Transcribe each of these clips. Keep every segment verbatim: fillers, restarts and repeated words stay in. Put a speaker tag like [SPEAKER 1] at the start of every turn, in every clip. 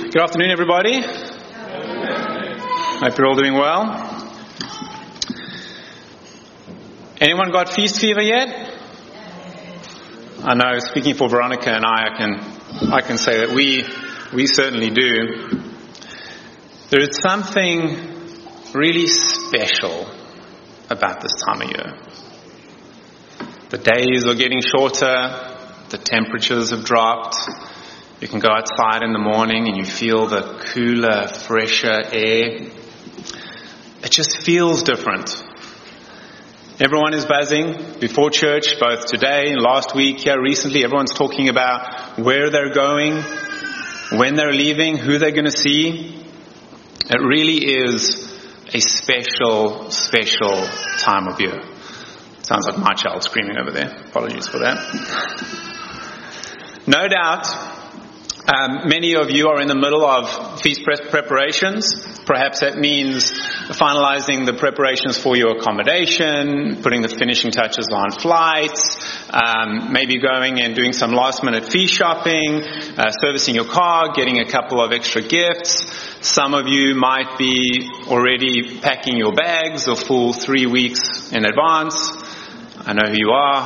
[SPEAKER 1] Good afternoon, everybody. Hope you're all doing well. Anyone got feast fever yet? I know, speaking for Veronica and I, I can I can say that we we certainly do. There is something really special about this time of year. The days are getting shorter, the temperatures have dropped. You can go outside in the morning and you feel the cooler, fresher air. It just feels different. Everyone is buzzing before church, both today and last week, here recently. Everyone's talking about where they're going, when they're leaving, who they're going to see. It really is a special, special time of year. Sounds like my child screaming over there. Apologies for that. No doubt, Um, many of you are in the middle of feast preparations. Perhaps that means finalizing the preparations for your accommodation, putting the finishing touches on flights, um, maybe going and doing some last minute feast shopping, uh, servicing your car, getting a couple of extra gifts. Some of you might be already packing your bags a full three weeks in advance. I know who you are.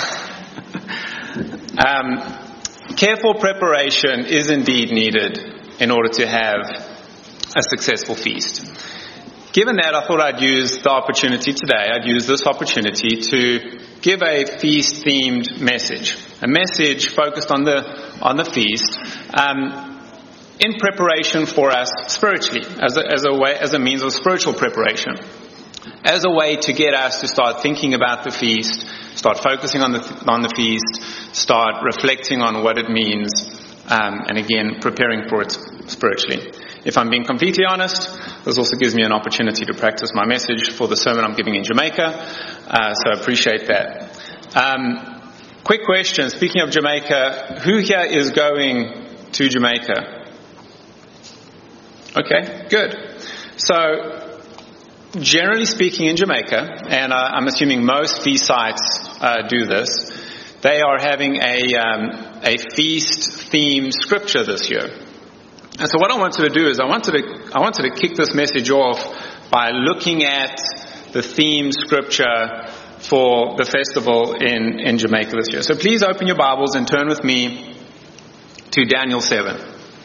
[SPEAKER 1] um, Careful preparation is indeed needed in order to have a successful feast. Given that, I thought I'd use the opportunity today, I'd use this opportunity to give a feast-themed message. A message focused on the on the feast, um, in preparation for us spiritually, as a, as a way, as a means of spiritual preparation. As a way to get us to start thinking about the feast, start focusing on the on the feast, start reflecting on what it means, um, and again, preparing for it spiritually. If I'm being completely honest, this also gives me an opportunity to practice my message for the sermon I'm giving in Jamaica, uh, so I appreciate that. Um, quick question, speaking of Jamaica, who here is going to Jamaica? Okay, good. So, generally speaking in Jamaica, and uh, I'm assuming most feast sites uh, do this, they are having a um, a feast-themed scripture this year. And so what I wanted to do is I wanted to I wanted to kick this message off by looking at the theme scripture for the festival in, in Jamaica this year. So please open your Bibles and turn with me to Daniel seven.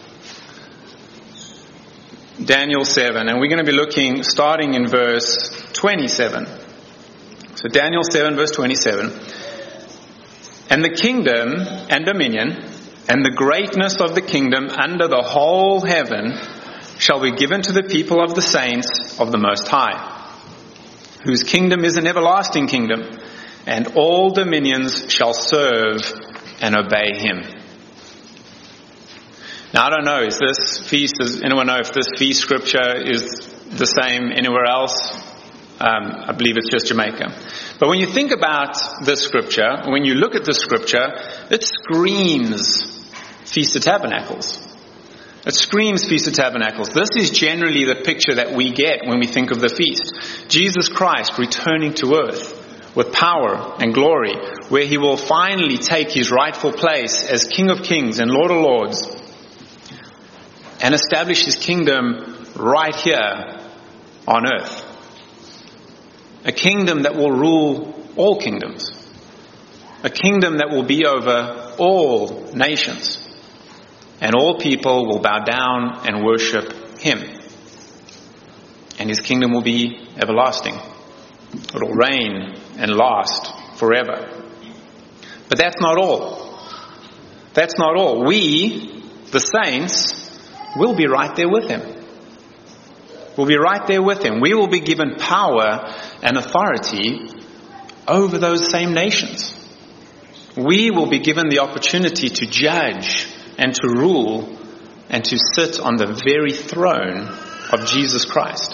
[SPEAKER 1] Daniel seven, and we're going to be looking starting in verse twenty-seven. So Daniel seven verse twenty-seven. And the kingdom and dominion and the greatness of the kingdom under the whole heaven shall be given to the people of the saints of the Most High, whose kingdom is an everlasting kingdom, and all dominions shall serve and obey him. Now, I don't know, is this feast, does anyone know if this feast scripture is the same anywhere else? Um, I believe it's just Jamaica. But when you think about this scripture, when you look at this scripture, it screams Feast of Tabernacles. It screams Feast of Tabernacles. This is generally the picture that we get when we think of the feast. Jesus Christ returning to earth with power and glory, where he will finally take his rightful place as King of Kings and Lord of Lords, and establish his kingdom right here on earth. A kingdom that will rule all kingdoms. A kingdom that will be over all nations. And all people will bow down and worship him. And his kingdom will be everlasting. It will reign and last forever. But that's not all. That's not all. We, the saints, we'll be right there with him. We'll be right there with him. We will be given power and authority over those same nations. We will be given the opportunity to judge and to rule and to sit on the very throne of Jesus Christ.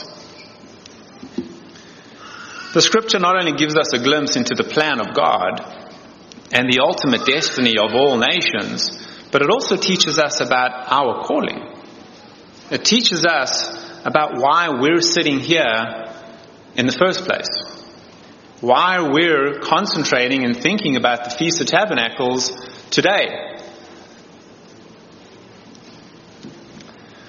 [SPEAKER 1] The scripture not only gives us a glimpse into the plan of God and the ultimate destiny of all nations, but it also teaches us about our calling. It teaches us about why we're sitting here in the first place. Why we're concentrating and thinking about the Feast of Tabernacles today.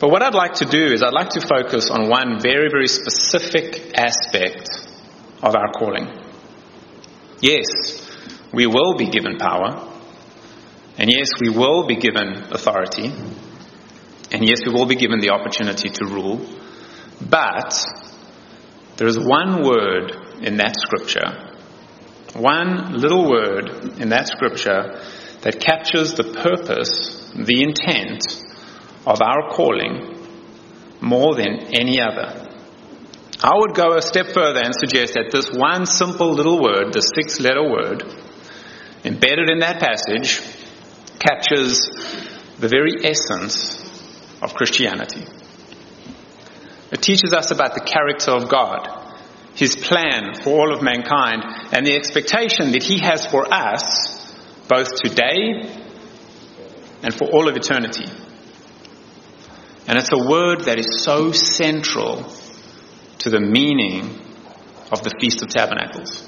[SPEAKER 1] But what I'd like to do is I'd like to focus on one very, very specific aspect of our calling. Yes, we will be given power. And yes, we will be given authority. And yes, we will be given the opportunity to rule. But there is one word in that scripture, one little word in that scripture that captures the purpose, the intent of our calling more than any other. I would go a step further and suggest that this one simple little word, the six-letter word, embedded in that passage, captures the very essence of Christianity. It teaches us about the character of God, His plan for all of mankind, and the expectation that He has for us, both today and for all of eternity. And it's a word that is so central to the meaning of the Feast of Tabernacles.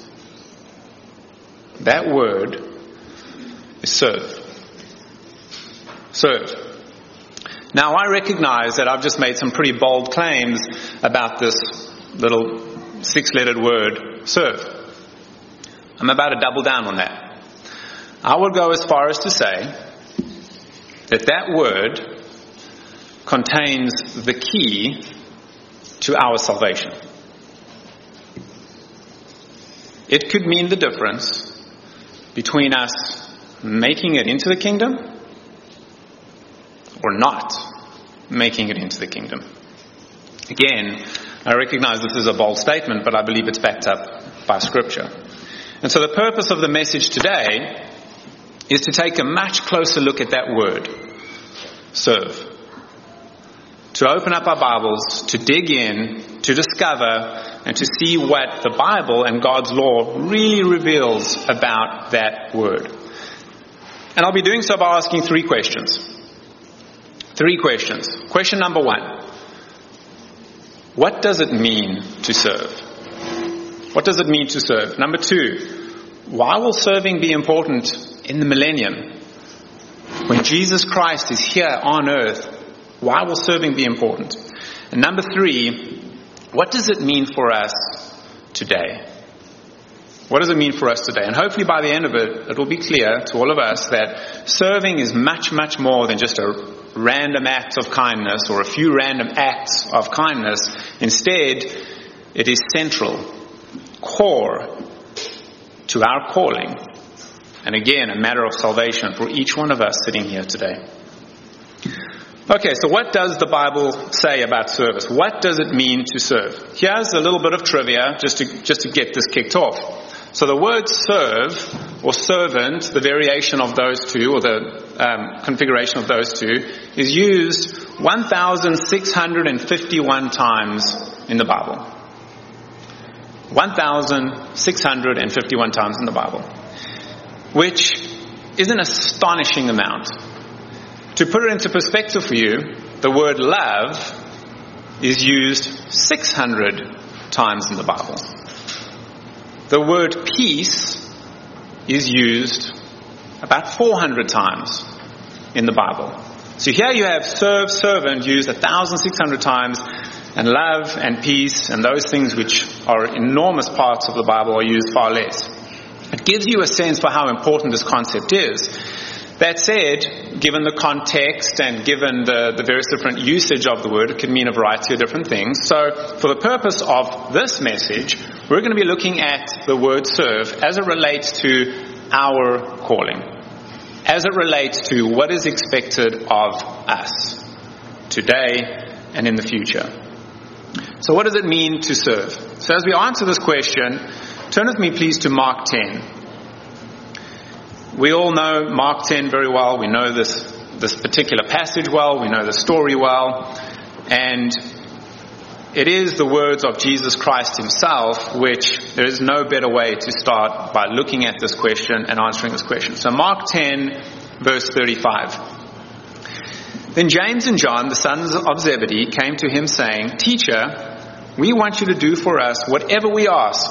[SPEAKER 1] That word is serve. Serve. Now, I recognize that I've just made some pretty bold claims about this little six-lettered word, serve. I'm about to double down on that. I would go as far as to say that that word contains the key to our salvation. It could mean the difference between us making it into the kingdom or not making it into the kingdom. Again, I recognize this is a bold statement, but I believe it's backed up by Scripture. And so the purpose of the message today is to take a much closer look at that word, serve. To open up our Bibles, to dig in, to discover, and to see what the Bible and God's law really reveals about that word. And I'll be doing so by asking three questions. Three questions. Question number one. What does it mean to serve? What does it mean to serve? Number two. Why will serving be important in the millennium? When Jesus Christ is here on earth, why will serving be important? And number three, what does it mean for us today? What does it mean for us today? And hopefully by the end of it, it will be clear to all of us that serving is much, much more than just a random act of kindness or a few random acts of kindness. Instead, it is central, core to our calling. And again, a matter of salvation for each one of us sitting here today. Okay, so what does the Bible say about service? What does it mean to serve? Here's a little bit of trivia just to just to get this kicked off. So the word serve or servant, the variation of those two, or the um, configuration of those two, is used one thousand six hundred fifty-one times in the Bible. one thousand six hundred fifty-one times in the Bible, which is an astonishing amount. To put it into perspective for you, the word love is used six hundred times in the Bible. The word peace is used about four hundred times in the Bible. So here you have serve, servant used one thousand six hundred times, and love and peace and those things which are enormous parts of the Bible are used far less. It gives you a sense for how important this concept is. That said, given the context and given the, the various different usage of the word, it can mean a variety of different things. So for the purpose of this message, we're going to be looking at the word serve as it relates to our calling, as it relates to what is expected of us today and in the future. So what does it mean to serve? So as we answer this question, turn with me please to Mark ten. We all know Mark ten very well. We know this, this particular passage well. We know the story well. And it is the words of Jesus Christ himself, which there is no better way to start by looking at this question and answering this question. So Mark ten, verse thirty-five. Then James and John, the sons of Zebedee, came to him saying, "Teacher, we want you to do for us whatever we ask."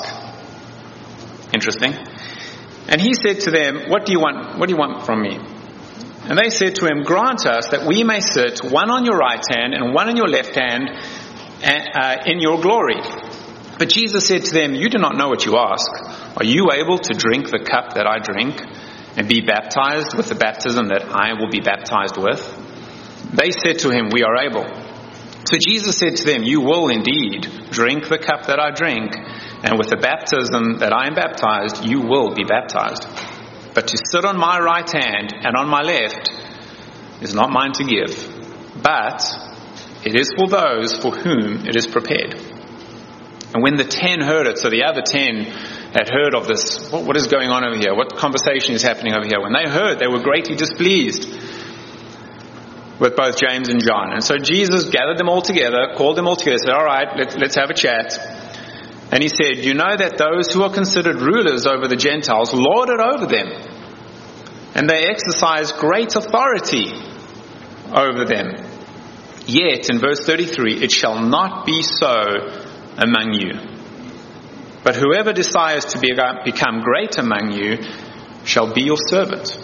[SPEAKER 1] Interesting. And he said to them, what do you want, what do you want from me? And they said to him, "Grant us that we may sit, one on your right hand and one on your left hand, uh, in your glory." But Jesus said to them, "You do not know what you ask. Are you able to drink the cup that I drink and be baptized with the baptism that I will be baptized with?" They said to him, "We are able." So Jesus said to them, "You will indeed drink the cup that I drink, and with the baptism that I am baptized, you will be baptized. But to sit on my right hand and on my left is not mine to give, but it is for those for whom it is prepared." And when the ten heard it, so the other ten had heard of this, what, what is going on over here? What conversation is happening over here? When they heard, they were greatly displeased with both James and John. And so Jesus gathered them all together, called them all together, said, "All right, let's, let's have a chat." And he said, "You know that those who are considered rulers over the Gentiles lord it over them, and they exercise great authority over them. Yet," in verse thirty-three, "it shall not be so among you. But whoever desires to be, become great among you shall be your servant.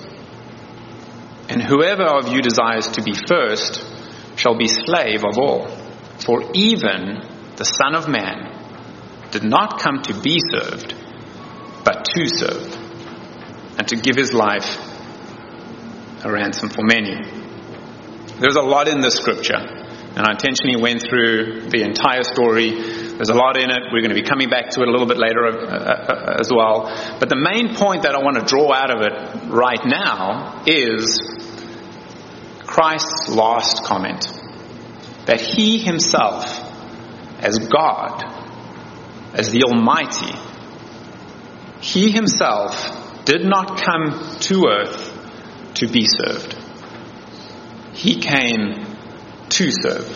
[SPEAKER 1] And whoever of you desires to be first shall be slave of all. For even the Son of Man did not come to be served, but to serve, and to give his life a ransom for many." There's a lot in this scripture, and I intentionally went through the entire story. There's a lot in it. We're going to be coming back to it a little bit later uh, as well. But the main point that I want to draw out of it right now is Christ's last comment, that he himself, as God, as the Almighty, he himself did not come to earth to be served. He came to serve.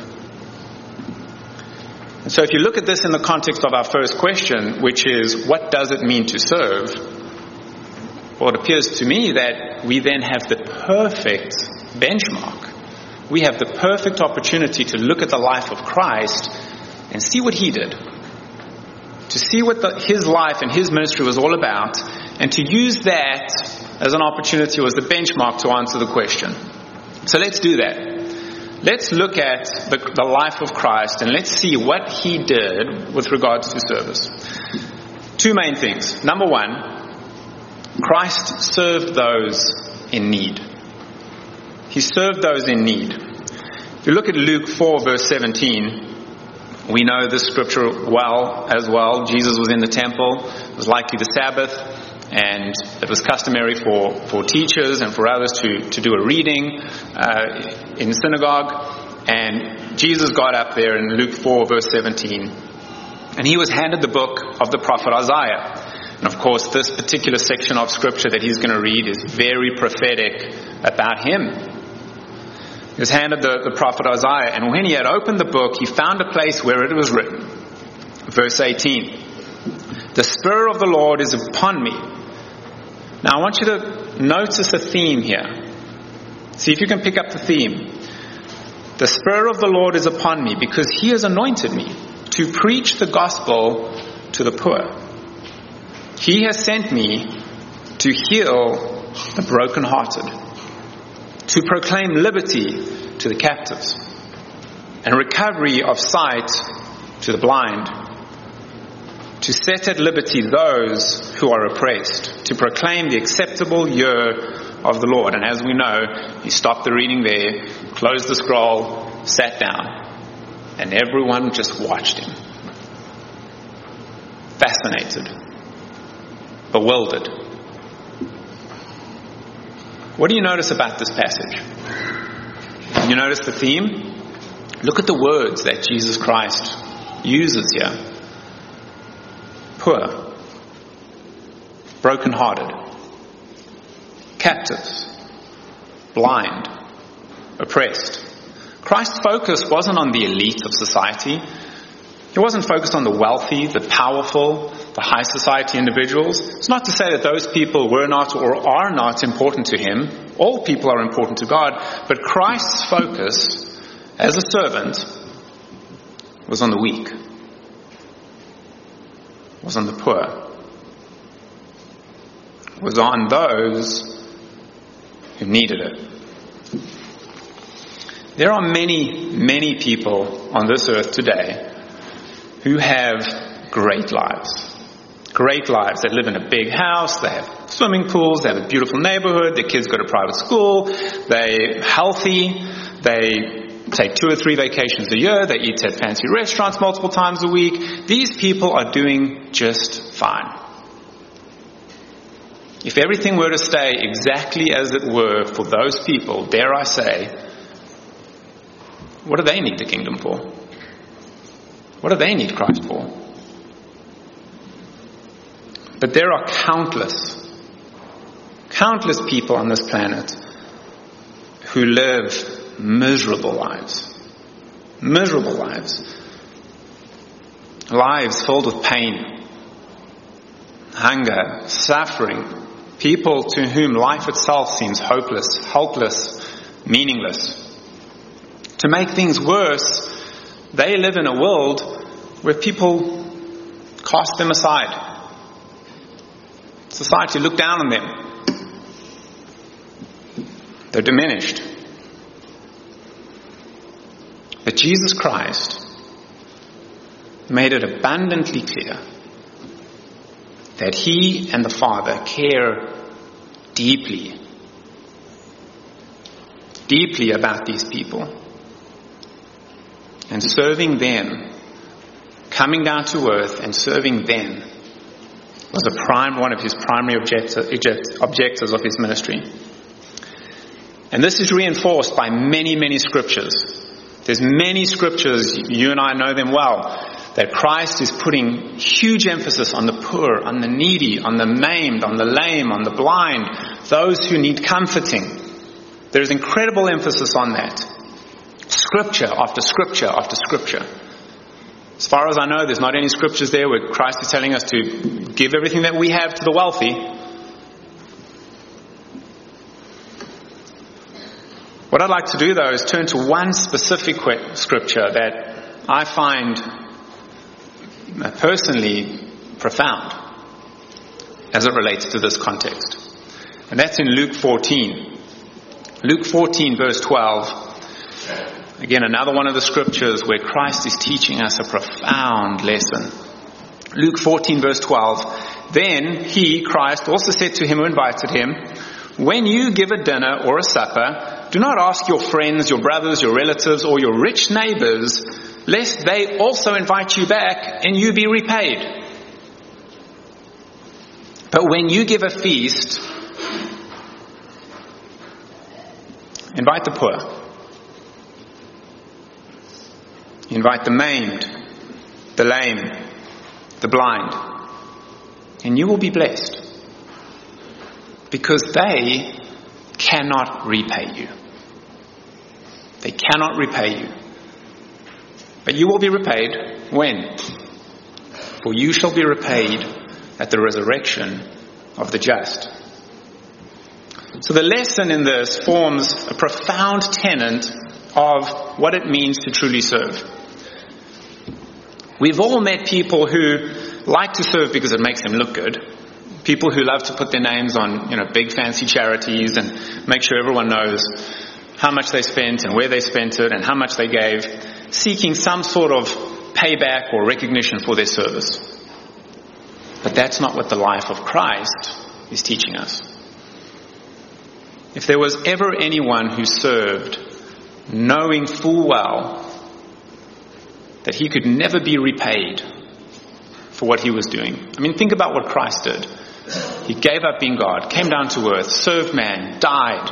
[SPEAKER 1] And so if you look at this in the context of our first question, which is, what does it mean to serve? Well, it appears to me that we then have the perfect benchmark. We have the perfect opportunity to look at the life of Christ and see what he did. To see what the, his life and his ministry was all about, and to use that as an opportunity or as the benchmark to answer the question. So let's do that. Let's look at the, the life of Christ and let's see what he did with regards to service. Two main things. Number one, Christ served those in need. He served those in need. If you look at Luke four verse seventeen, we know this scripture well as well. Jesus was in the temple. It was likely the Sabbath, and it was customary for, for teachers and for others to, to do a reading uh, in synagogue. And Jesus got up there in Luke four verse seventeen, and he was handed the book of the prophet Isaiah. And of course, this particular section of scripture that he's going to read is very prophetic about him. He was handed the, the prophet Isaiah, and when he had opened the book, he found a place where it was written. Verse eighteen, "The Spirit of the Lord is upon me." Now I want you to notice a theme here. See if you can pick up the theme. The Spirit of the Lord is upon me because he has anointed me to preach the gospel to the poor. He has sent me to heal the brokenhearted, to proclaim liberty to the captives, and recovery of sight to the blind, to set at liberty those who are oppressed, to proclaim the acceptable year of the Lord. And as we know, he stopped the reading there, closed the scroll, sat down, and everyone just watched him. Fascinated, bewildered. What do you notice about this passage? You notice the theme? Look at the words that Jesus Christ uses here. Poor, brokenhearted, captives, blind, oppressed. Christ's focus wasn't on the elite of society. He wasn't focused on the wealthy, the powerful, the high society individuals. It's not to say that those people were not or are not important to him. All people are important to God. But Christ's focus as a servant was on the weak, was on the poor, was on those who needed it. There are many, many people on this earth today who have great lives. Great lives. They live in a big house, they have swimming pools, they have a beautiful neighborhood, their kids go to private school, they're healthy, they take two or three vacations a year, they eat at fancy restaurants multiple times a week. These people are doing just fine. If everything were to stay exactly as it were for those people, dare I say, what do they need the kingdom for? What do they need Christ for? But there are countless, countless people on this planet who live miserable lives. Miserable lives. Lives filled with pain, hunger, suffering. People to whom life itself seems hopeless, helpless, meaningless. To make things worse, they live in a world where people cast them aside. Society look down on them. They're diminished. But Jesus Christ made it abundantly clear that He and the Father care deeply, deeply about these people. And serving them, coming down to earth and serving them, was a prime one of His primary object, objectives of His ministry. And this is reinforced by many, many scriptures. There's many scriptures, you and I know them well, that Christ is putting huge emphasis on the poor, on the needy, on the maimed, on the lame, on the blind, those who need comforting. There's incredible emphasis on that. Scripture after scripture after scripture. As far as I know, there's not any scriptures there where Christ is telling us to give everything that we have to the wealthy. What I'd like to do, though, is turn to one specific scripture that I find personally profound as it relates to this context. And that's in Luke fourteen. Luke fourteen, verse twelve. Again, another one of the scriptures where Christ is teaching us a profound lesson. Luke fourteen, verse twelve. Then He, Christ, also said to him who invited him, when you give a dinner or a supper, do not ask your friends, your brothers, your relatives, or your rich neighbors, lest they also invite you back and you be repaid. But when you give a feast, invite the poor. Invite the maimed, the lame, the blind, and you will be blessed, because they cannot repay you. They cannot repay you. But you will be repaid when? For you shall be repaid at the resurrection of the just. So the lesson in this forms a profound tenet of what it means to truly serve. We've all met people who like to serve because it makes them look good. People who love to put their names on, you know, big fancy charities and make sure everyone knows how much they spent and where they spent it and how much they gave, seeking some sort of payback or recognition for their service. But that's not what the life of Christ is teaching us. If there was ever anyone who served knowing full well that he could never be repaid for what he was doing. I mean, think about what Christ did. He gave up being God, came down to earth, served man, died.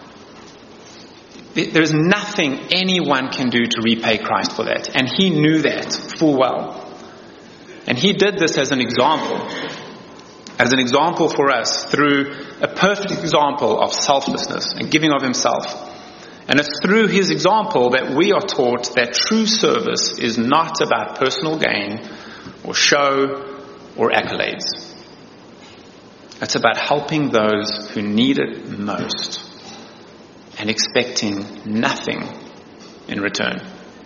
[SPEAKER 1] There's nothing anyone can do to repay Christ for that. And he knew that full well. And he did this as an example. As an example for us through a perfect example of selflessness and giving of himself. And it's through his example that we are taught that true service is not about personal gain or show or accolades. It's about helping those who need it most and expecting nothing in return.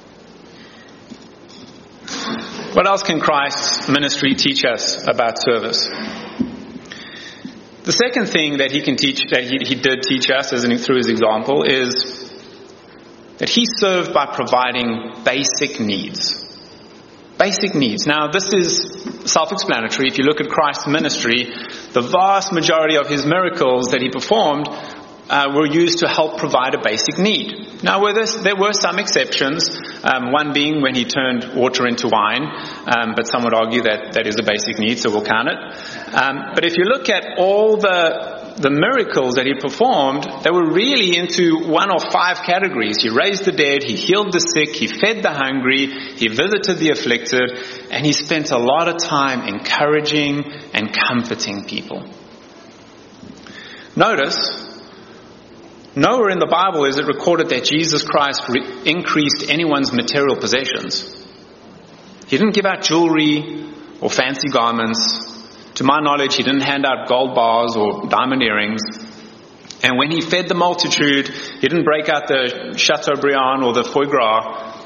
[SPEAKER 1] What else can Christ's ministry teach us about service? The second thing that he can teach, that he, he did teach us as in, through his example, is that he served by providing basic needs. Basic needs. Now, this is self-explanatory. If you look at Christ's ministry, the vast majority of his miracles that he performed uh, were used to help provide a basic need. Now, were there, there were some exceptions, um, one being when he turned water into wine, um, but some would argue that that is a basic need, so we'll count it. Um, but if you look at all the the miracles that he performed, they were really into one of five categories. He raised the dead, he healed the sick, he fed the hungry, he visited the afflicted, and he spent a lot of time encouraging and comforting people. Notice, nowhere in the Bible is it recorded that Jesus Christ re- increased anyone's material possessions. He didn't give out jewelry or fancy garments. To my knowledge, he didn't hand out gold bars or diamond earrings. And when he fed the multitude, he didn't break out the Chateaubriand or the foie gras.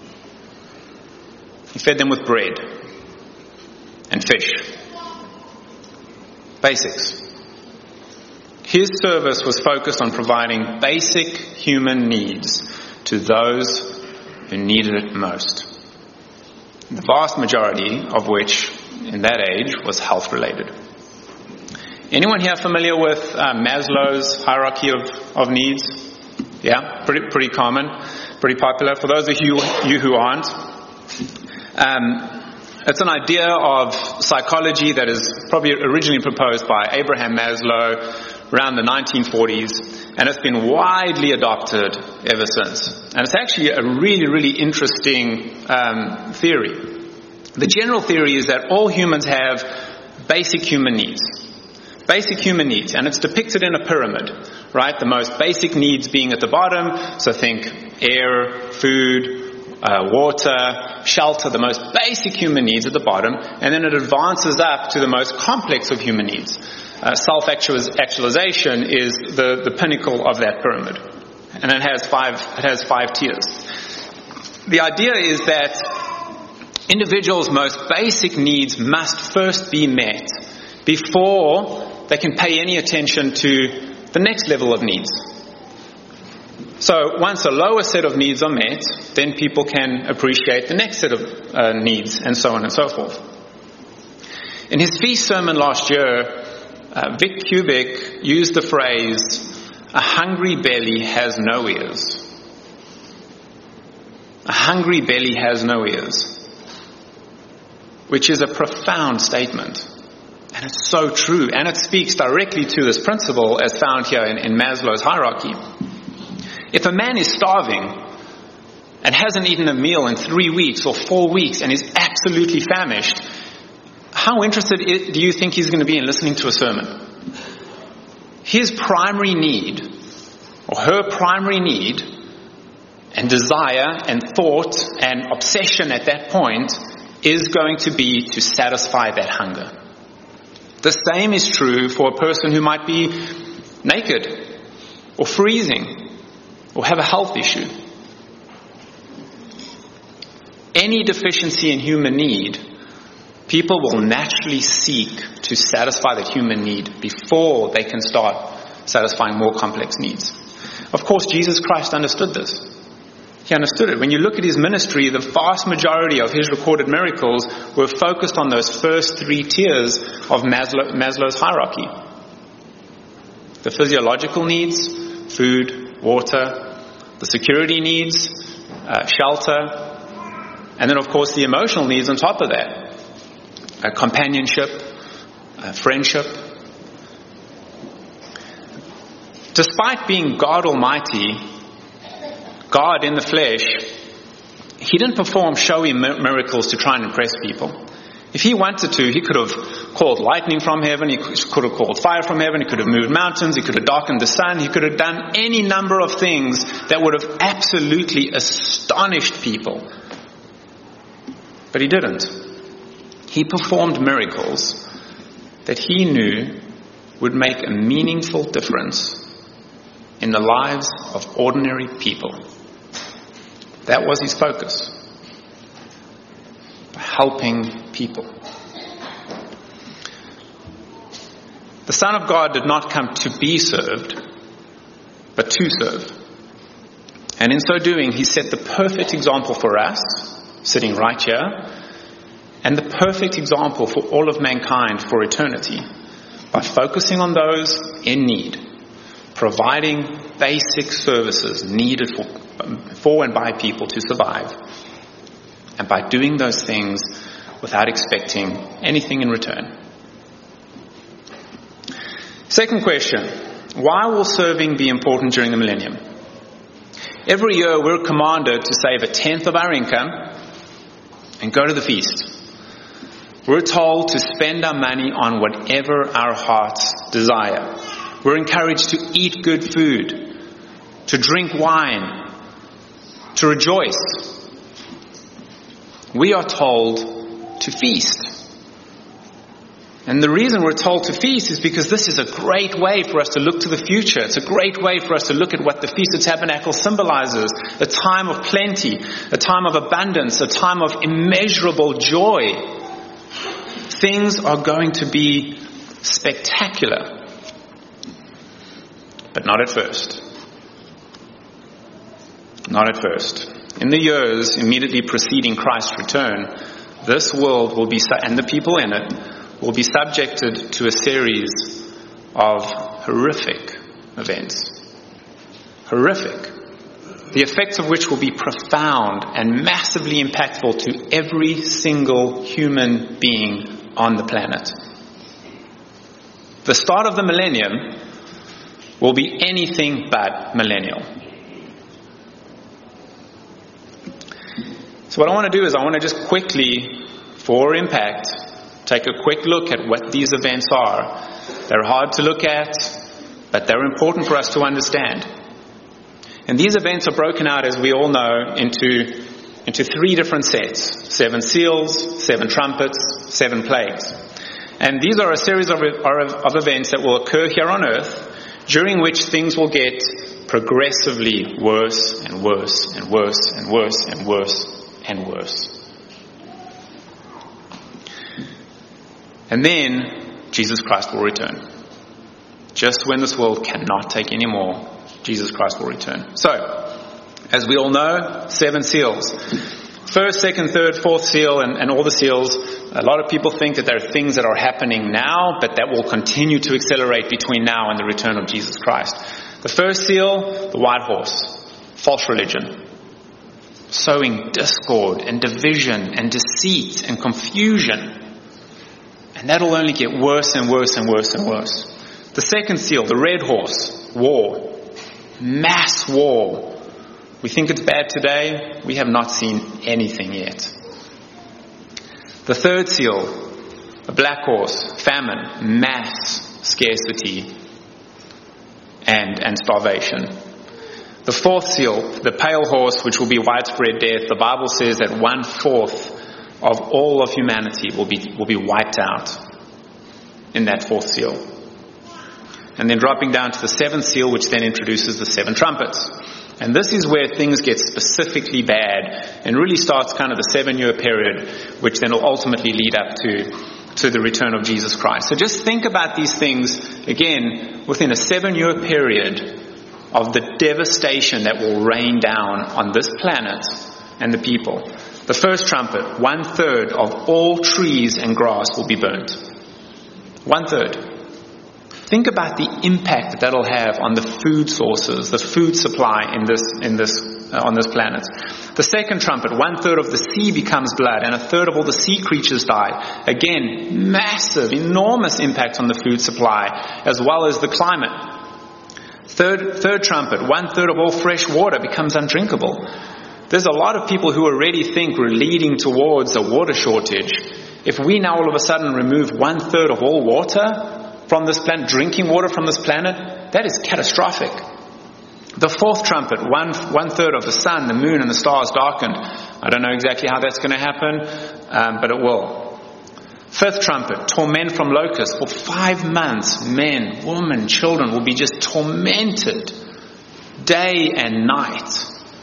[SPEAKER 1] He fed them with bread and fish. Basics. His service was focused on providing basic human needs to those who needed it most. The vast majority of which in that age was health related. Anyone here familiar with uh, Maslow's hierarchy of, of needs? Yeah, pretty pretty common, pretty popular. For those of you, you who aren't, um, it's an idea of psychology that is probably originally proposed by Abraham Maslow around the nineteen forties, and it's been widely adopted ever since. And it's actually a really, really interesting um, theory. The general theory is that all humans have basic human needs. Basic human needs. And it's depicted in a pyramid, right? The most basic needs being at the bottom. So think air, food, uh, water, shelter, the most basic human needs at the bottom. And then it advances up to the most complex of human needs. Uh, self-actualization is the, the pinnacle of that pyramid. And it has five, it has five tiers. The idea is that individuals' most basic needs must first be met before they can pay any attention to the next level of needs. So once a lower set of needs are met, then people can appreciate the next set of uh, needs, and so on and so forth. In his feast sermon last year, uh, Vic Kubik used the phrase, "A hungry belly has no ears." A hungry belly has no ears. Which is a profound statement. And it's so true. And it speaks directly to this principle as found here in, in Maslow's hierarchy. If a man is starving and hasn't eaten a meal in three weeks or four weeks and is absolutely famished, how interested do you think he's going to be in listening to a sermon? His primary need, or her primary need, and desire and thought and obsession at that point is going to be to satisfy that hunger. The same is true for a person who might be naked or freezing or have a health issue. Any deficiency in human need, people will naturally seek to satisfy that human need before they can start satisfying more complex needs. Of course, Jesus Christ understood this. He understood it. When you look at his ministry, the vast majority of his recorded miracles were focused on those first three tiers of Maslow, Maslow's hierarchy. The physiological needs, food, water, the security needs, uh, shelter, and then of course the emotional needs on top of that. Uh, companionship, uh, friendship. Despite being God Almighty, God in the flesh, he didn't perform showy miracles to try and impress people. If he wanted to, he could have called lightning from heaven, he could have called fire from heaven, he could have moved mountains, he could have darkened the sun, he could have done any number of things that would have absolutely astonished people. But he didn't. He performed miracles that he knew would make a meaningful difference in the lives of ordinary people. That was his focus. Helping people. The Son of God did not come to be served, but to serve. And in so doing, he set the perfect example for us, sitting right here, and the perfect example for all of mankind for eternity, by focusing on those in need, providing basic services needed for, for and by people to survive, and by doing those things without expecting anything in return. Second question, why will serving be important during the millennium? Every year we're commanded to save a tenth of our income and go to the feast. We're told to spend our money on whatever our hearts desire. We're encouraged to eat good food, to drink wine, to rejoice. We are told to feast. And the reason we're told to feast is because this is a great way for us to look to the future. It's a great way for us to look at what the Feast of Tabernacles symbolizes. A time of plenty, a time of abundance, a time of immeasurable joy. Things are going to be spectacular. But not at first. Not at first. In the years immediately preceding Christ's return, this world will be, and the people in it, will be subjected to a series of horrific events. Horrific. The effects of which will be profound and massively impactful to every single human being on the planet. The start of the millennium will be anything but millennial. So what I want to do is I want to just quickly, for impact, take a quick look at what these events are. They're hard to look at, but they're important for us to understand. And these events are broken out, as we all know, into, into three different sets. Seven seals, seven trumpets, seven plagues. And these are a series of, of events that will occur here on earth, during which things will get progressively worse and worse and worse and worse and worse and worse. And then Jesus Christ will return. Just when this world cannot take any more, Jesus Christ will return. So, as we all know, seven seals. First, second, third, fourth seal, and, and all the seals. A lot of people think that there are things that are happening now, but that will continue to accelerate between now and the return of Jesus Christ. The first seal, the white horse, false religion. Sowing discord and division and deceit and confusion. And that'll only get worse and worse and worse and worse. The second seal, the red horse, war. Mass war. We think it's bad today. We have not seen anything yet. The third seal, the black horse, famine, mass scarcity, and, and starvation. The fourth seal, the pale horse, which will be widespread death. The Bible says that one fourth of all of humanity will be will be wiped out in that fourth seal. And then dropping down to the seventh seal, which then introduces the seven trumpets. And this is where things get specifically bad and really starts kind of the seven-year period, which then will ultimately lead up to, to the return of Jesus Christ. So just think about these things, again, within a seven-year period of the devastation that will rain down on this planet and the people. The first trumpet, one third of all trees and grass will be burnt. One third. Think about the impact that that'll have on the food sources, the food supply in this, in this, uh, on this planet. The second trumpet, one third of the sea becomes blood, and a third of all the sea creatures die. Again, massive, enormous impact on the food supply, as well as the climate. Third, third trumpet, one third of all fresh water becomes undrinkable. There's a lot of people who already think we're leading towards a water shortage. If we now all of a sudden remove one third of all water from this planet, drinking water from this planet, that is catastrophic. The fourth trumpet, one one third of the sun, the moon, and the stars darkened. I don't know exactly how that's going to happen, um, but it will. Fifth trumpet, torment from locusts. For five months, men, women, children will be just tormented day and night.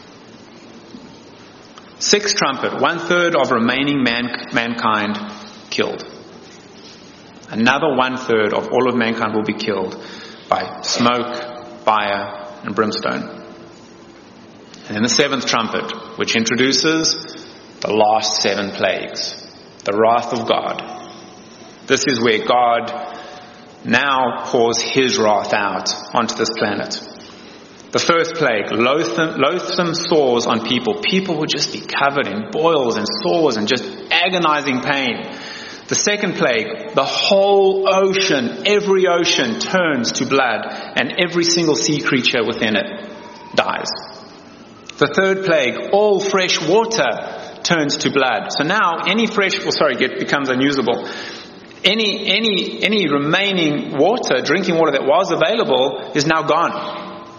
[SPEAKER 1] Sixth trumpet, one third of remaining man, mankind killed. Another one third of all of mankind will be killed by smoke, fire, and brimstone. And And then the seventh trumpet, which introduces the last seven plagues, the wrath of God. This is where God now pours his wrath out onto this planet. The first plague, loathsome, loathsome sores on people. People would just be covered in boils and sores and just agonizing pain. The second plague, the whole ocean, every ocean turns to blood, and every single sea creature within it dies. The third plague, all fresh water turns to blood. So now any fresh, well, sorry, it becomes unusable. Any, any, any remaining water, drinking water that was available is now gone.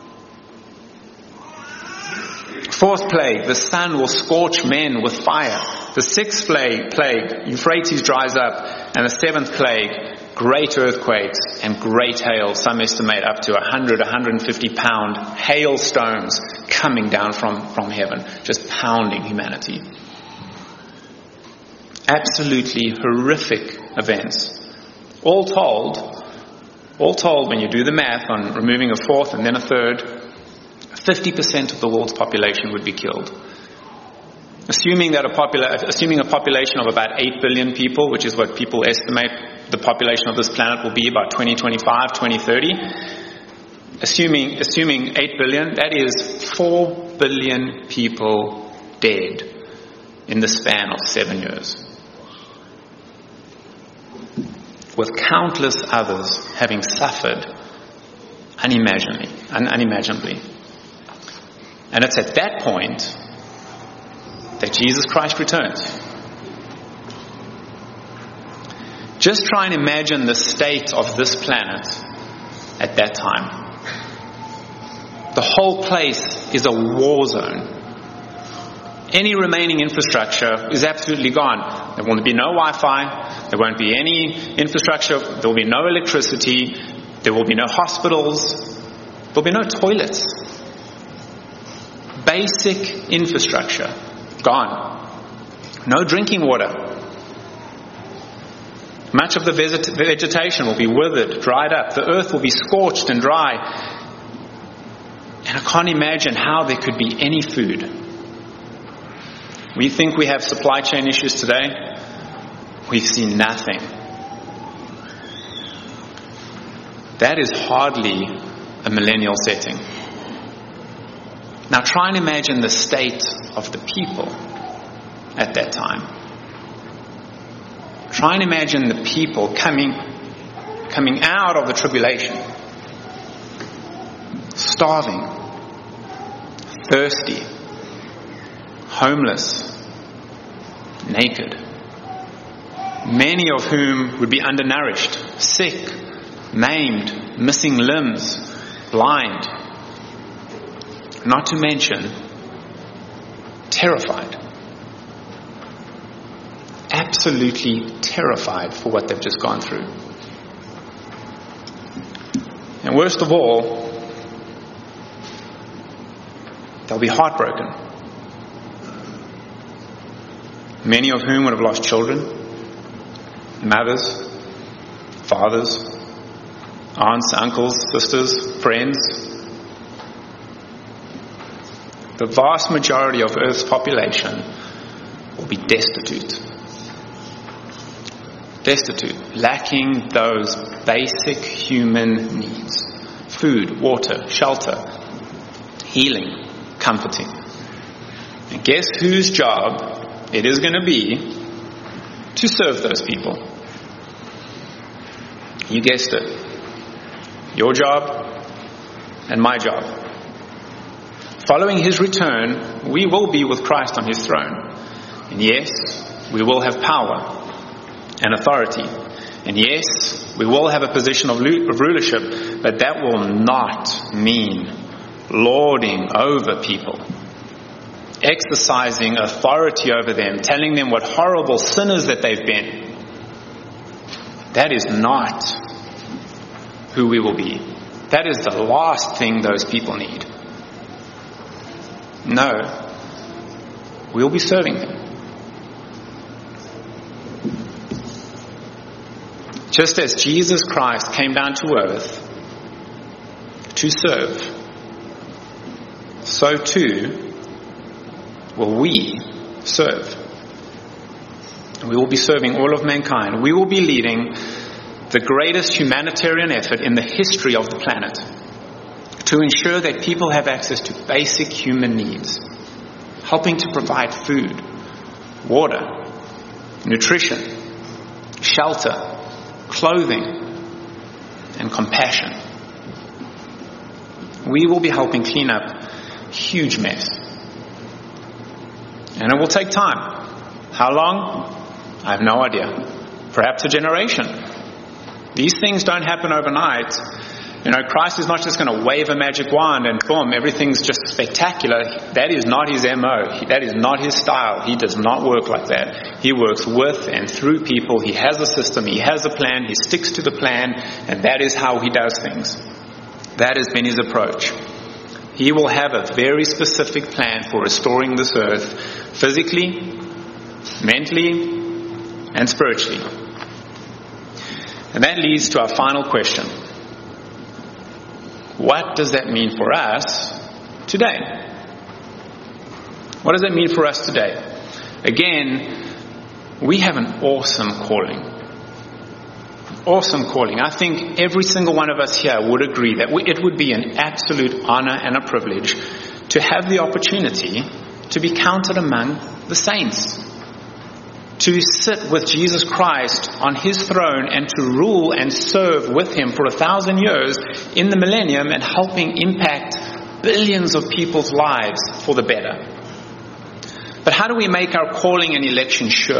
[SPEAKER 1] Fourth plague, the sun will scorch men with fire. The sixth plague, plague, Euphrates dries up. And the seventh plague, great earthquakes and great hail. Some estimate up to one hundred, one hundred fifty pound hailstones coming down from, from heaven, just pounding humanity. Absolutely horrific events. All told, all told, when you do the math on removing a fourth and then a third, fifty percent of the world's population would be killed. Assuming that a popula- assuming a population of about eight billion people, which is what people estimate the population of this planet will be about twenty twenty-five, twenty thirty, assuming, assuming eight billion, that is four billion people dead in the span of seven years. With countless others having suffered unimaginably, un- unimaginably. And it's at that point that Jesus Christ returns. Just try and imagine the state of this planet at that time. The whole place is a war zone. Any remaining infrastructure is absolutely gone. There will be no Wi-Fi. There won't be any infrastructure. There will be no electricity. There will be no hospitals. There will be no toilets. Basic infrastructure gone. No drinking water. Much of the vegetation will be withered, dried up. The earth will be scorched and dry. And I can't imagine how there could be any food. We think we have supply chain issues today. We've seen nothing. That is hardly a millennial setting. Now try and imagine the state of the people at that time. Try and imagine the people coming, coming out of the tribulation, starving, thirsty, homeless, naked, many of whom would be undernourished, sick, maimed, missing limbs, blind, not to mention terrified. Absolutely terrified for what they've just gone through. And worst of all, they'll be heartbroken. Many of whom would have lost children, mothers, fathers, aunts, uncles, sisters, friends. The vast majority of Earth's population will be destitute. Destitute, lacking those basic human needs. Food, water, shelter, healing, comforting. And guess whose job it is going to be to serve those people? You guessed it. Your job and my job. Following his return, we will be with Christ on his throne. And yes, we will have power and authority. And yes, we will have a position of rulership, but that will not mean lording over people, exercising authority over them, telling them what horrible sinners that they've been. That is not who we will be. That is the last thing those people need. No, we'll be serving them. Just as Jesus Christ came down to earth to serve, so too will we serve. We will be serving all of mankind. We will be leading the greatest humanitarian effort in the history of the planet to ensure that people have access to basic human needs, helping to provide food, water, nutrition, shelter, clothing, and compassion. We will be helping clean up a huge mess. And it will take time. How long? I have no idea. Perhaps a generation. These things don't happen overnight. You know, Christ is not just going to wave a magic wand and boom, everything's just spectacular. That is not his M O. That is not his style. He does not work like that. He works with and through people. He has a system. He has a plan. He sticks to the plan. And that is how he does things. That has been his approach. He will have a very specific plan for restoring this earth physically, mentally, and spiritually. And that leads to our final question. What does that mean for us today? What does that mean for us today? Again, we have an awesome calling. Awesome calling. I think every single one of us here would agree that it would be an absolute honor and a privilege to have the opportunity to be counted among the saints. To sit with Jesus Christ on his throne and to rule and serve with him for a thousand years in the millennium and helping impact billions of people's lives for the better. But how do we make our calling and election sure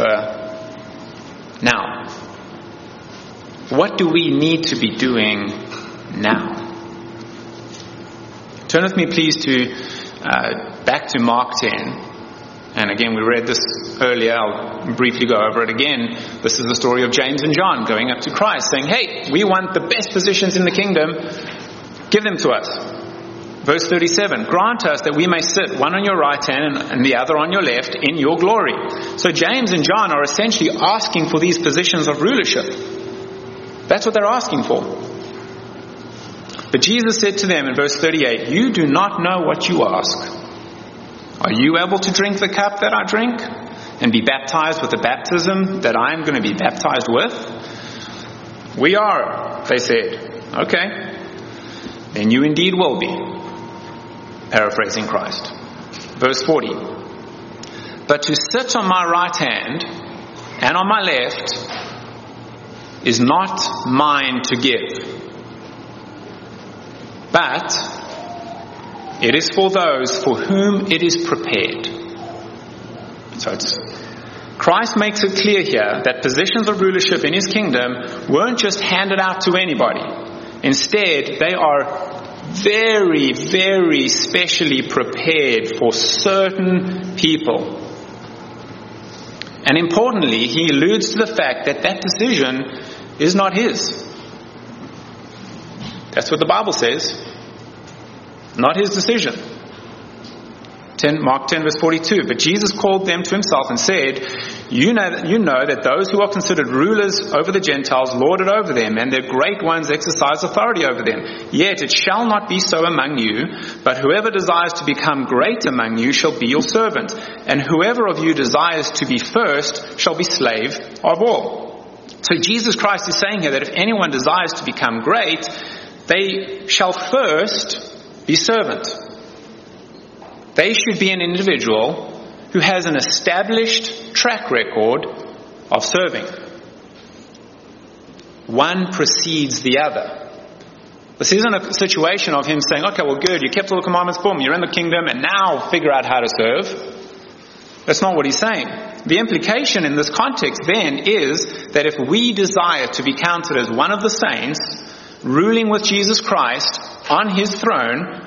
[SPEAKER 1] now? What do we need to be doing now? Turn with me please to uh, back to Mark ten. And again, we read this earlier. I'll briefly go over it again. This is the story of James and John going up to Christ saying, hey, we want the best positions in the kingdom. Give them to us. Verse thirty-seven, grant us that we may sit one on your right hand and the other on your left in your glory. So James and John are essentially asking for these positions of rulership. That's what they're asking for. But Jesus said to them in verse thirty-eight, you do not know what you ask. Are you able to drink the cup that I drink and be baptized with the baptism that I am going to be baptized with? We are, they said. Okay. Then you indeed will be. Paraphrasing Christ. Verse forty. But to sit on my right hand and on my left is not mine to give, but it is for those for whom it is prepared. So it's, Christ makes it clear here that positions of rulership in his kingdom weren't just handed out to anybody. Instead, they are very, very specially prepared for certain people. And importantly, he alludes to the fact that that decision is not his. That's what the Bible says. Not his decision. ten, Mark ten verse forty-two. But Jesus called them to himself and said, you know, that, you know that those who are considered rulers over the Gentiles lord it over them, and their great ones exercise authority over them. Yet it shall not be so among you, but whoever desires to become great among you shall be your servant, and whoever of you desires to be first shall be slave of all. So Jesus Christ is saying here that if anyone desires to become great, they shall first be servant. They should be an individual who has an established track record of serving. One precedes the other. This isn't a situation of him saying, okay, well good, you kept all the commandments, boom, you're in the kingdom, and now figure out how to serve. That's not what he's saying. The implication in this context then is that if we desire to be counted as one of the saints, ruling with Jesus Christ on his throne,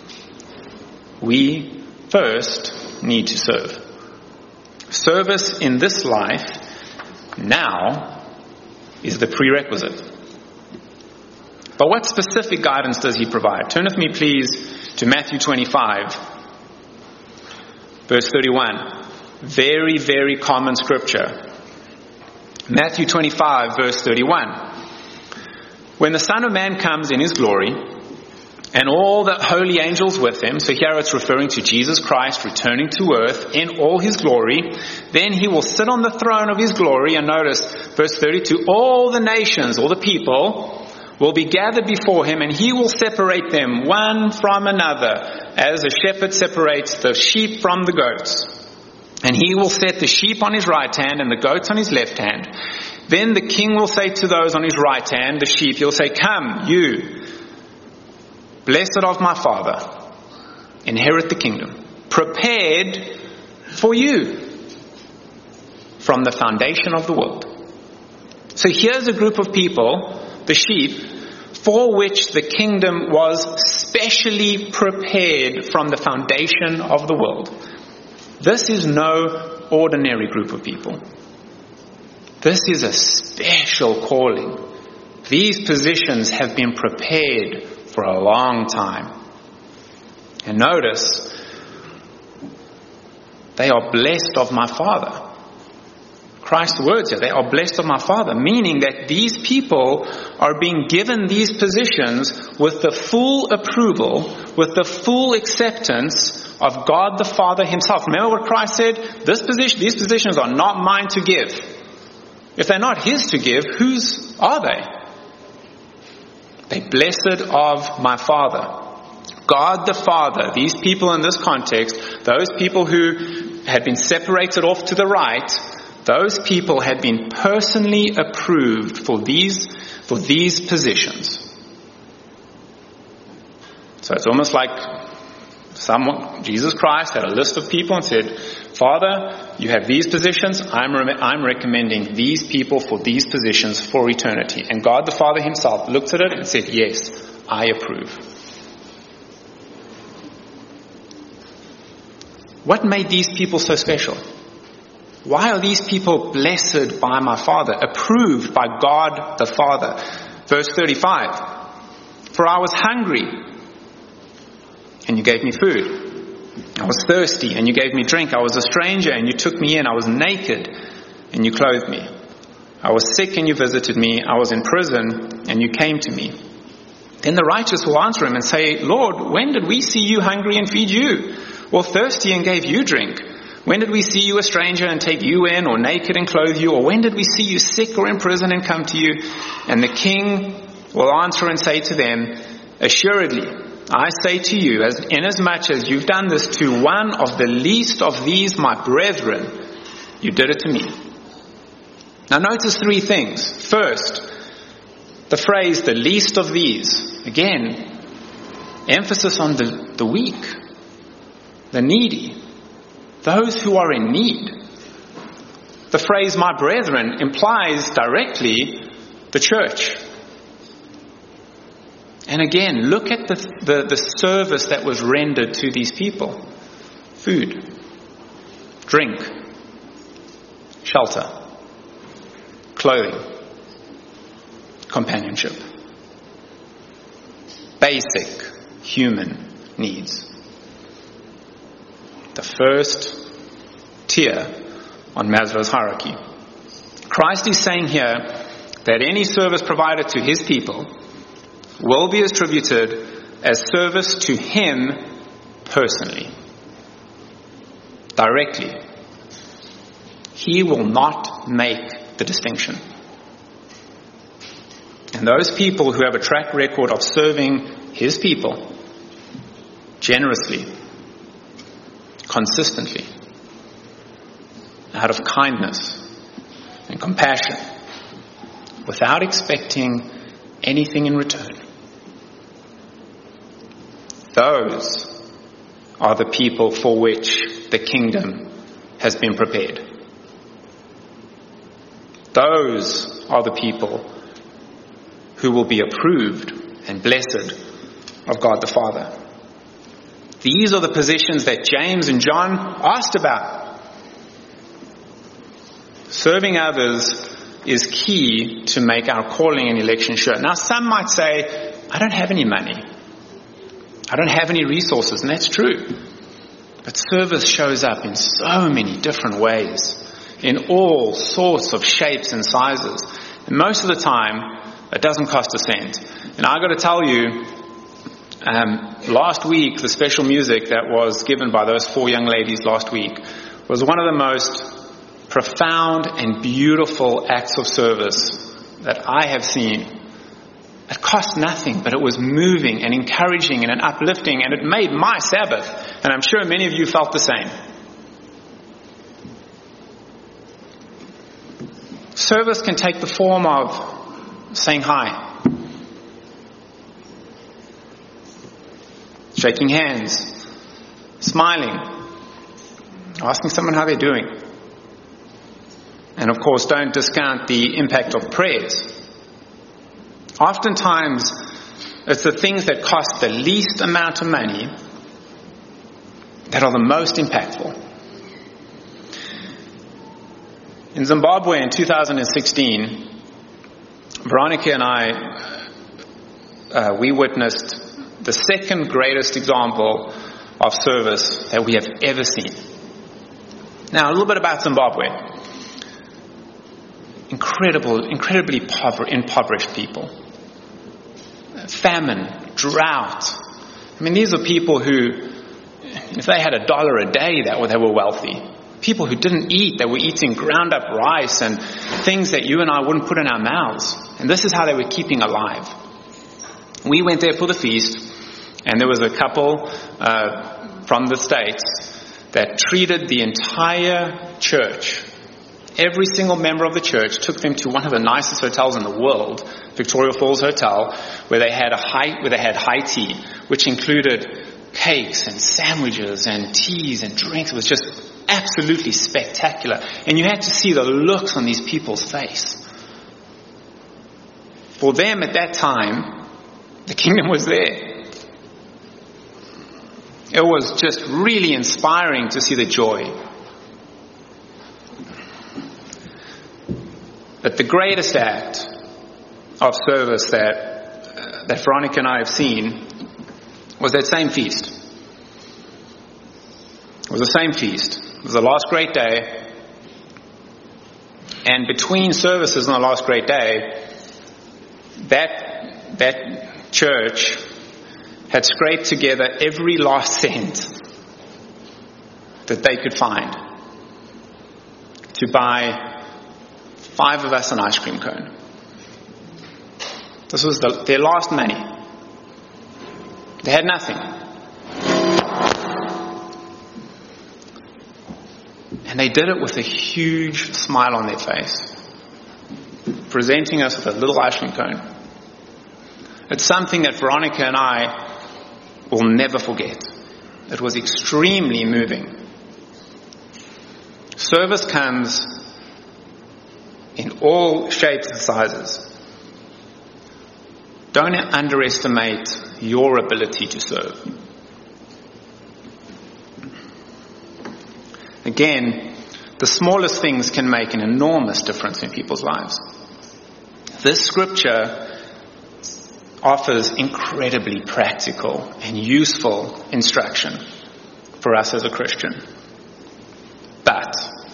[SPEAKER 1] we first need to serve. Service in this life now is the prerequisite. But what specific guidance does he provide? Turn with me please to Matthew twenty-five, verse thirty-one. Very, very common scripture. Matthew twenty-five, verse thirty-one. When the Son of Man comes in his glory, and all the holy angels with him. So here it's referring to Jesus Christ returning to earth in all his glory. Then he will sit on the throne of his glory. And notice verse thirty-two, all the nations, all the people will be gathered before him, and he will separate them one from another, as a shepherd separates the sheep from the goats. And he will set the sheep on his right hand and the goats on his left hand. Then the king will say to those on his right hand, the sheep, he'll say, come, you, blessed of my Father, inherit the kingdom, prepared for you from the foundation of the world. So here's a group of people, the sheep, for which the kingdom was specially prepared from the foundation of the world. This is no ordinary group of people. This is a special calling. These positions have been prepared for a long time. And notice, they are blessed of my Father. Christ's words here, they are blessed of my Father, meaning that these people are being given these positions with the full approval, with the full acceptance of God the Father himself. Remember what Christ said? This position, these positions are not mine to give. If they're not his to give, whose are they? They're blessed of my Father. God the Father, these people in this context, those people who had been separated off to the right, those people had been personally approved for these, for these positions. So it's almost like someone, Jesus Christ had a list of people and said, Father, you have these positions. I'm, re- I'm recommending these people for these positions for eternity. And God the Father himself looked at it and said, yes, I approve. What made these people so special? Why are these people blessed by my Father, approved by God the Father? Verse thirty-five, for I was hungry, and you gave me food. I was thirsty, and you gave me drink. I was a stranger, and you took me in. I was naked, and you clothed me. I was sick, and you visited me. I was in prison, and you came to me. Then the righteous will answer him and say, Lord, when did we see you hungry and feed you, or thirsty and gave you drink? When did we see you a stranger and take you in, or naked and clothe you? Or when did we see you sick or in prison and come to you? And the king will answer and say to them, assuredly, I say to you, as inasmuch as you've done this to one of the least of these my brethren, you did it to me. Now notice three things. First, the phrase, the least of these. Again, emphasis on the, the weak, the needy, those who are in need. The phrase, my brethren, implies directly the church. And again, look at the, the, the service that was rendered to these people. Food, drink, shelter, clothing, companionship. Basic human needs. The first tier on Maslow's hierarchy. Christ is saying here that any service provided to his people will be attributed as service to him personally, directly. He will not make the distinction. And those people who have a track record of serving his people generously, consistently, out of kindness and compassion, without expecting anything in return. Those are the people for which the kingdom has been prepared. Those are the people who will be approved and blessed of God the Father. These are the positions that James and John asked about. Serving others is key to make our calling and election sure. Now, some might say, I don't have any money. I don't have any resources, and that's true. But service shows up in so many different ways, in all sorts of shapes and sizes. And most of the time, it doesn't cost a cent. And I've got to tell you, Um, last week, the special music that was given by those four young ladies last week was one of the most profound and beautiful acts of service that I have seen. It cost nothing, but it was moving and encouraging and uplifting, and it made my Sabbath. And I'm sure many of you felt the same. Service can take the form of saying hi, shaking hands, smiling, asking someone how they're doing. And of course, don't discount the impact of prayers. Oftentimes, it's the things that cost the least amount of money that are the most impactful. In Zimbabwe in two thousand sixteen, Veronica and I, uh, we witnessed the second greatest example of service that we have ever seen. Now, a little bit about Zimbabwe. Incredible, incredibly pover- impoverished people. Famine, drought. I mean, these are people who, if they had a dollar a day, that they were wealthy. People who didn't eat, they were eating ground up rice and things that you and I wouldn't put in our mouths. And this is how they were keeping alive. We went there for the feast, and there was a couple uh, from the States that treated the entire church. Every single member of the church took them to one of the nicest hotels in the world, Victoria Falls Hotel, where they had a high, where they had high tea, which included cakes and sandwiches and teas and drinks. It was just absolutely spectacular. And you had to see the looks on these people's face. For them at that time, the kingdom was there. It was just really inspiring to see the joy. But the greatest act of service that uh, that Veronica and I have seen was that same feast. It was the same feast. It was the last great day. And between services on the last great day, that that church had scraped together every last cent that they could find to buy five of us an ice cream cone. This was the, their last money. They had nothing. And they did it with a huge smile on their face, presenting us with a little ice cream cone. It's something that Veronica and I will never forget. It was extremely moving. Service comes in all shapes and sizes. Don't underestimate your ability to serve. Again, the smallest things can make an enormous difference in people's lives. This scripture offers incredibly practical and useful instruction for us as a Christian. But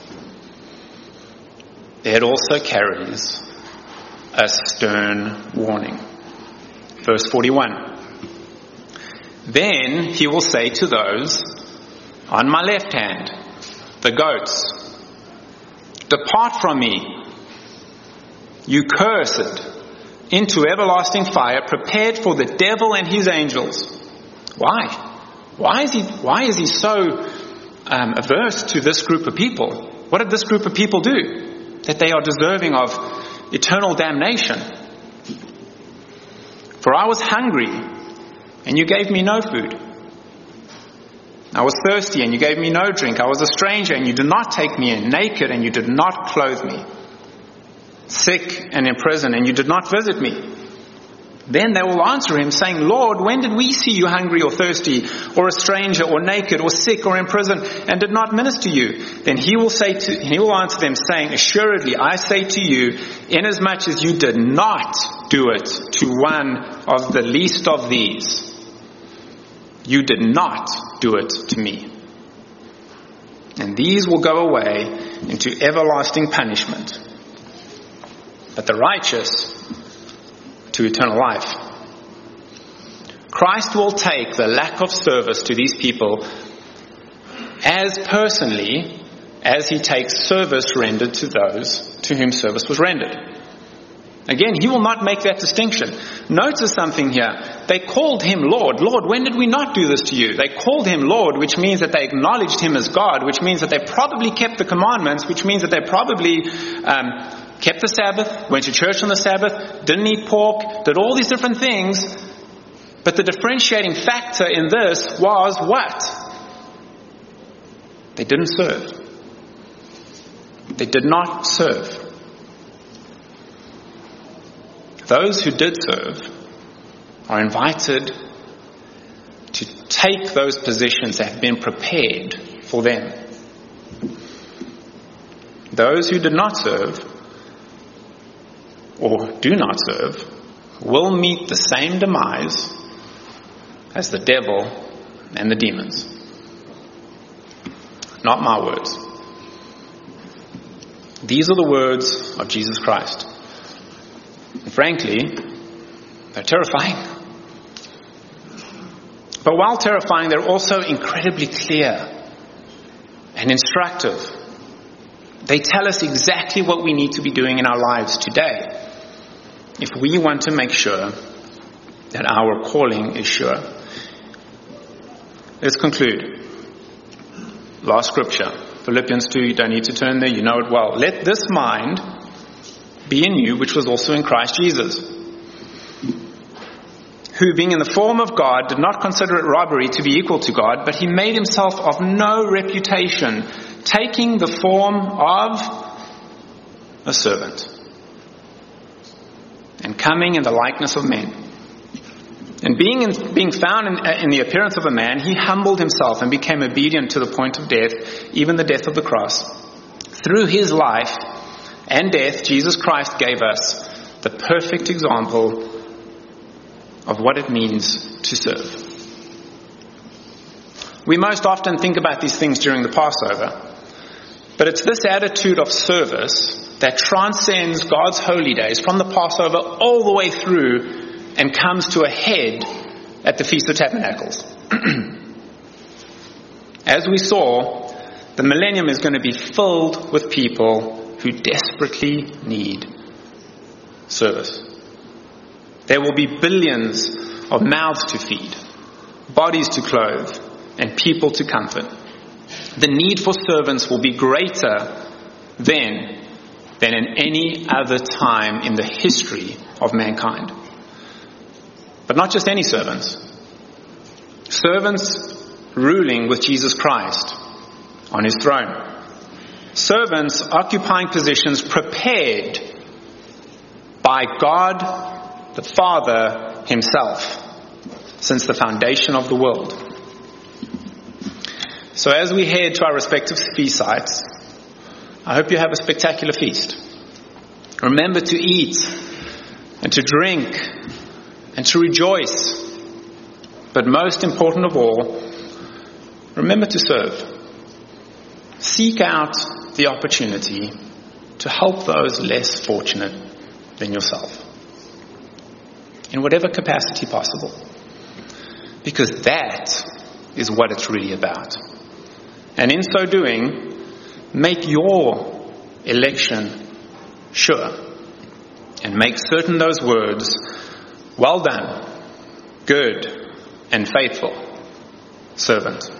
[SPEAKER 1] it also carries a stern warning. Verse forty-one. Then he will say to those on my left hand, the goats, depart from me, you cursed, into everlasting fire, prepared for the devil and his angels. Why? Why is he, why is he so um, averse to this group of people? What did this group of people do that they are deserving of eternal damnation? For I was hungry, and you gave me no food. I was thirsty, and you gave me no drink. I was a stranger, and you did not take me in. Naked, and you did not clothe me. Sick and in prison, and you did not visit me. Then they will answer him, saying, Lord, when did we see you hungry or thirsty, or a stranger, or naked, or sick, or in prison, and did not minister to you? Then he will say to, he will answer them, saying, assuredly, I say to you, inasmuch as you did not do it to one of the least of these, you did not do it to me. And these will go away into everlasting punishment, but the righteous to eternal life. Christ will take the lack of service to these people as personally as he takes service rendered to those to whom service was rendered. Again, he will not make that distinction. Notice something here. They called him Lord. Lord, when did we not do this to you? They called him Lord, which means that they acknowledged him as God, which means that they probably kept the commandments, which means that they probably um, kept the Sabbath, went to church on the Sabbath, didn't eat pork, did all these different things. But the differentiating factor in this was what? They didn't serve. They did not serve. Those who did serve are invited to take those positions that have been prepared for them. Those who did not serve or do not serve will meet the same demise as the devil and the demons. Not my words. These are the words of Jesus Christ. And frankly, they're terrifying. But while terrifying, they're also incredibly clear and instructive. They tell us exactly what we need to be doing in our lives today if we want to make sure that our calling is sure. Let's conclude. Last scripture, Philippians two, you don't need to turn there, you know it well. Let this mind be in you, which was also in Christ Jesus, who being in the form of God did not consider it robbery to be equal to God, but he made himself of no reputation, taking the form of a servant and coming in the likeness of men. And being in, being found in, in the appearance of a man, he humbled himself and became obedient to the point of death, even the death of the cross. Through his life and death, Jesus Christ gave us the perfect example of what it means to serve. We most often think about these things during the Passover, but it's this attitude of service that transcends God's holy days from the Passover all the way through and comes to a head at the Feast of Tabernacles. As we saw, the millennium is going to be filled with people who desperately need service. There will be billions of mouths to feed, bodies to clothe, and people to comfort. The need for servants will be greater then than in any other time in the history of mankind. But not just any servants. Servants ruling with Jesus Christ on his throne. Servants occupying positions prepared by God the Father himself since the foundation of the world. So as we head to our respective feast sites, I hope you have a spectacular feast. Remember to eat and to drink and to rejoice. But most important of all, remember to serve. Seek out the opportunity to help those less fortunate than yourself, in whatever capacity possible. Because that is what it's really about. And in so doing, make your election sure. And make certain those words, well done, good and faithful servant.